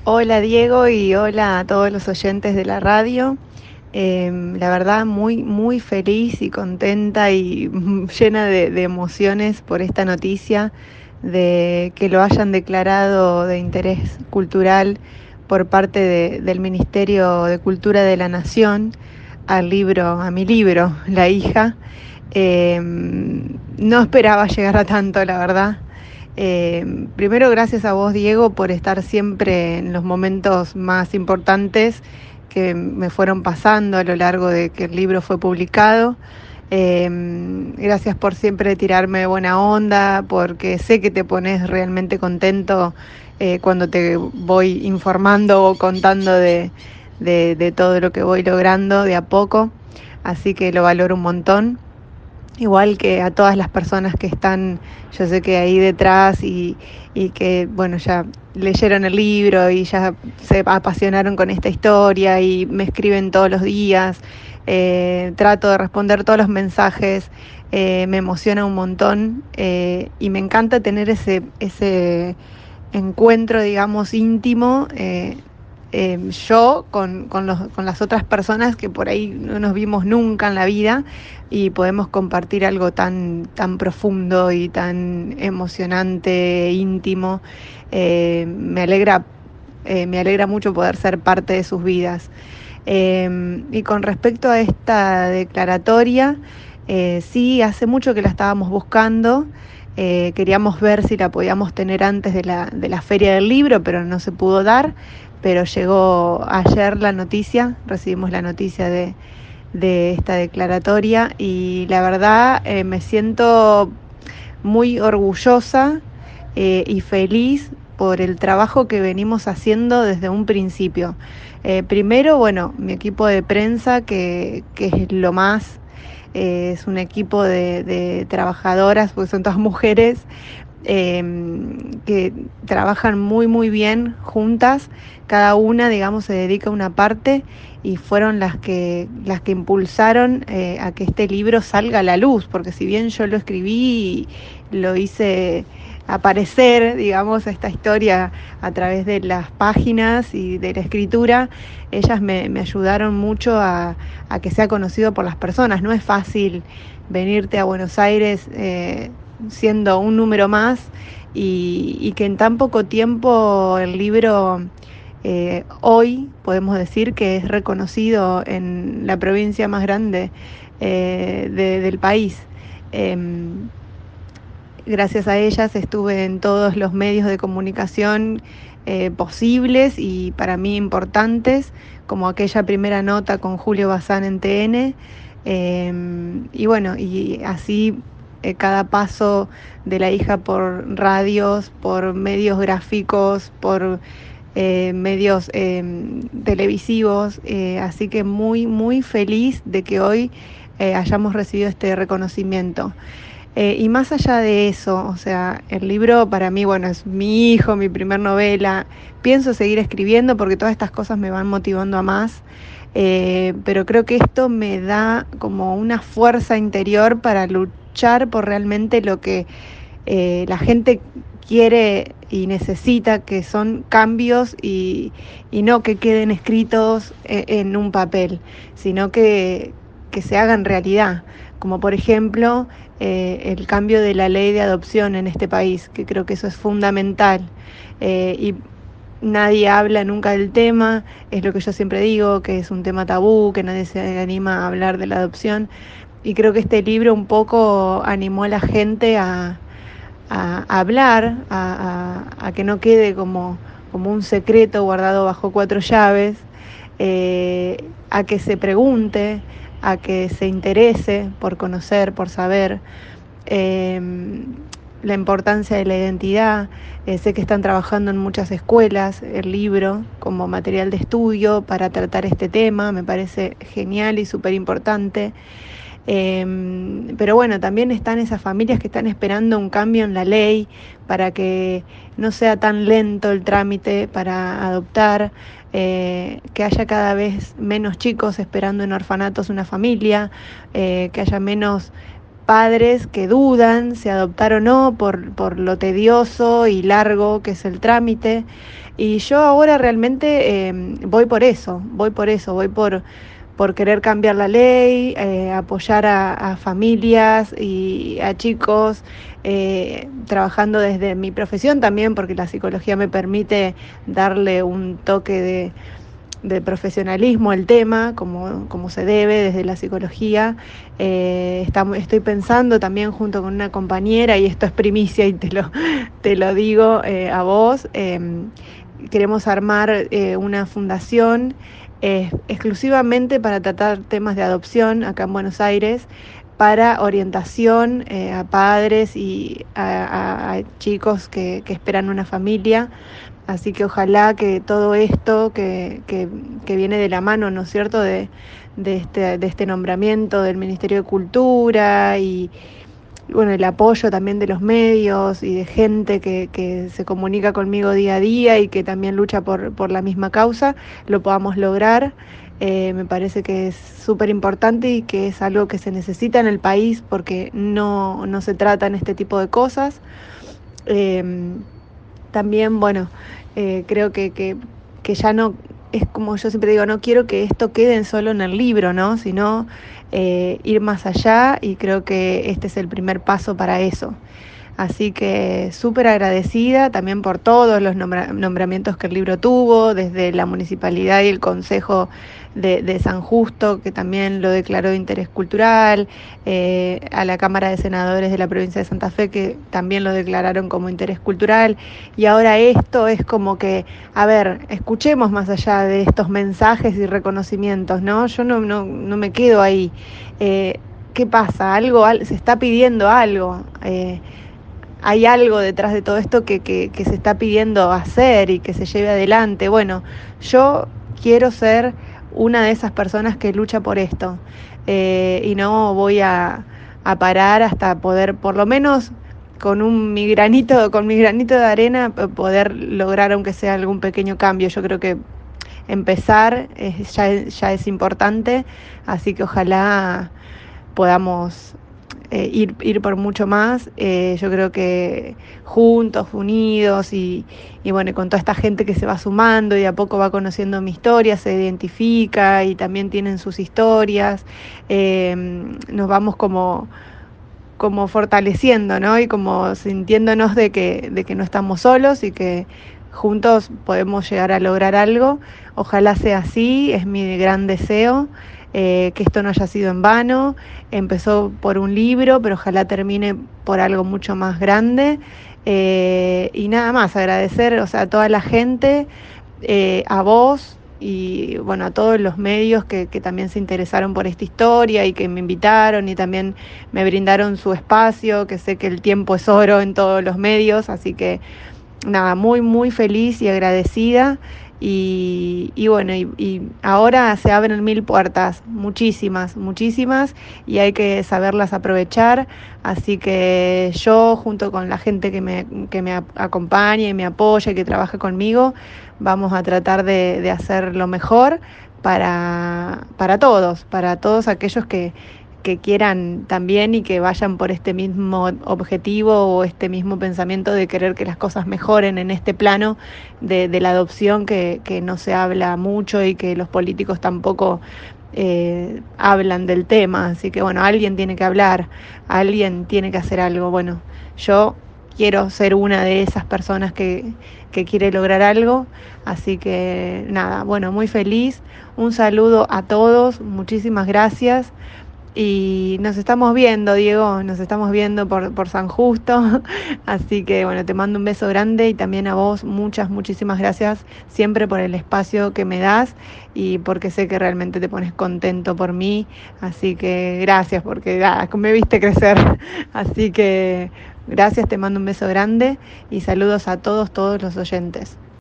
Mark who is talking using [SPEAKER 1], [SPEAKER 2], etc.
[SPEAKER 1] Hola Diego y hola a todos los oyentes de la radio. La verdad muy feliz y contenta y llena de emociones por esta noticia de que lo hayan declarado de interés cultural por parte del Ministerio de Cultura de la Nación a mi libro, La hija. No esperaba llegar a tanto, la verdad. Primero, gracias a vos, Diego, por estar siempre en los momentos más importantes que me fueron pasando a lo largo de que el libro fue publicado. Gracias por siempre tirarme buena onda, porque sé que te pones realmente contento cuando te voy informando o contando de todo lo que voy logrando de a poco. Así que lo valoro un montón. Igual que a todas las personas que están, yo sé que ahí detrás y que, bueno, ya leyeron el libro y ya se apasionaron con esta historia y me escriben todos los días. Trato de responder todos los mensajes, me emociona un montón y me encanta tener ese encuentro, digamos, íntimo. Yo con las otras personas que por ahí no nos vimos nunca en la vida y podemos compartir algo tan profundo y tan emocionante, íntimo. Me alegra mucho poder ser parte de sus vidas. Y con respecto a esta declaratoria, sí, hace mucho que la estábamos buscando. Queríamos ver si la podíamos tener antes de la Feria del Libro, pero no se pudo dar. Pero llegó ayer la noticia, recibimos la noticia de esta declaratoria y la verdad me siento muy orgullosa y feliz por el trabajo que venimos haciendo desde un principio. Primero, bueno, mi equipo de prensa, que es lo más, es un equipo de trabajadoras, porque son todas mujeres, que trabajan muy bien juntas, cada una, digamos, se dedica a una parte y fueron las que impulsaron a que este libro salga a la luz, porque si bien yo lo escribí y lo hice aparecer, digamos, a esta historia a través de las páginas y de la escritura, ellas me ayudaron mucho a que sea conocido por las personas. No es fácil venirte a Buenos Aires siendo un número más y que en tan poco tiempo el libro hoy podemos decir que es reconocido en la provincia más grande del país. Eh, Gracias a ellas estuve en todos los medios de comunicación posibles y para mí importantes, como aquella primera nota con Julio Bazán en TN. Y bueno, y así cada paso de la hija por radios, por medios gráficos, por medios televisivos. Así que muy feliz de que hoy hayamos recibido este reconocimiento. Y más allá de eso, o sea, el libro para mí, bueno, es mi hijo, mi primer novela. Pienso seguir escribiendo porque todas estas cosas me van motivando a más. Pero creo que esto me da como una fuerza interior para luchar por realmente lo que la gente quiere y necesita, que son cambios y no que queden escritos en un papel, sino que se hagan realidad, como por ejemplo el cambio de la ley de adopción en este país, que creo que eso es fundamental. Y nadie habla nunca del tema, es lo que yo siempre digo, que es un tema tabú, que nadie se anima a hablar de la adopción, y creo que este libro un poco animó a la gente a hablar, a que no quede como un secreto guardado bajo cuatro llaves, a que se pregunte, a que se interese por conocer, por saber. Eh, la importancia de la identidad. Sé que están trabajando en muchas escuelas el libro como material de estudio para tratar este tema, me parece genial y súper importante. Pero bueno, también están esas familias que están esperando un cambio en la ley para que no sea tan lento el trámite para adoptar, que haya cada vez menos chicos esperando en orfanatos una familia, que haya menos padres que dudan si adoptar o no por lo tedioso y largo que es el trámite. Y yo ahora realmente voy por querer cambiar la ley, apoyar a familias y a chicos, trabajando desde mi profesión también, porque la psicología me permite darle un toque de profesionalismo al tema, como se debe desde la psicología. Estoy pensando también junto con una compañera, y esto es primicia y te lo digo a vos, queremos armar una fundación exclusivamente para tratar temas de adopción acá en Buenos Aires, para orientación a padres y a chicos que esperan una familia. Así que ojalá que todo esto que viene de la mano, ¿no es cierto?, de este nombramiento del Ministerio de Cultura y bueno, el apoyo también de los medios y de gente que se comunica conmigo día a día y que también lucha por la misma causa, lo podamos lograr. Me parece que es súper importante y que es algo que se necesita en el país, porque no se tratan este tipo de cosas. También, bueno, creo que ya no, es como yo siempre digo, no quiero que esto quede solo en el libro, ¿no? Sino ir más allá, y creo que este es el primer paso para eso. Así que súper agradecida también por todos los nombramientos que el libro tuvo, desde la municipalidad y el Consejo de San Justo, que también lo declaró de interés cultural, a la Cámara de Senadores de la provincia de Santa Fe, que también lo declararon como interés cultural, y ahora esto es como que, a ver, escuchemos más allá de estos mensajes y reconocimientos, ¿no? Yo no me quedo ahí. ¿Qué pasa? Se está pidiendo algo. Hay algo detrás de todo esto que se está pidiendo hacer y que se lleve adelante. Bueno, yo quiero ser una de esas personas que lucha por esto, y no voy a parar hasta poder, por lo menos con mi granito de arena, poder lograr aunque sea algún pequeño cambio. Yo creo que empezar ya es importante, así que ojalá podamos ir por mucho más. Yo creo que juntos, unidos y bueno, con toda esta gente que se va sumando y de a poco va conociendo mi historia, se identifica y también tienen sus historias, nos vamos como fortaleciendo, ¿no? Y como sintiéndonos de que no estamos solos y que juntos podemos llegar a lograr algo. Ojalá sea así, es mi gran deseo. Que esto no haya sido en vano. Empezó por un libro, pero ojalá termine por algo mucho más grande. Y nada más, agradecer, o sea, a toda la gente, a vos y bueno, a todos los medios que también se interesaron por esta historia y que me invitaron y también me brindaron su espacio, que sé que el tiempo es oro en todos los medios, así que nada, muy, muy feliz y agradecida. Y bueno, y ahora se abren 1000 puertas, muchísimas, y hay que saberlas aprovechar. Así que yo, junto con la gente que me acompaña y me apoya y que trabaja conmigo, vamos a tratar de hacer lo mejor para todos aquellos que quieran también y que vayan por este mismo objetivo o este mismo pensamiento de querer que las cosas mejoren en este plano de la adopción, que no se habla mucho y que los políticos tampoco hablan del tema. Así que bueno, alguien tiene que hablar, alguien tiene que hacer algo. Bueno, yo quiero ser una de esas personas que quiere lograr algo, así que nada, bueno, muy feliz, un saludo a todos, muchísimas gracias. Y nos estamos viendo, Diego, nos estamos viendo por San Justo, así que bueno, te mando un beso grande y también a vos muchísimas gracias siempre por el espacio que me das y porque sé que realmente te pones contento por mí, así que gracias porque me viste crecer, así que gracias, te mando un beso grande y saludos a todos los oyentes.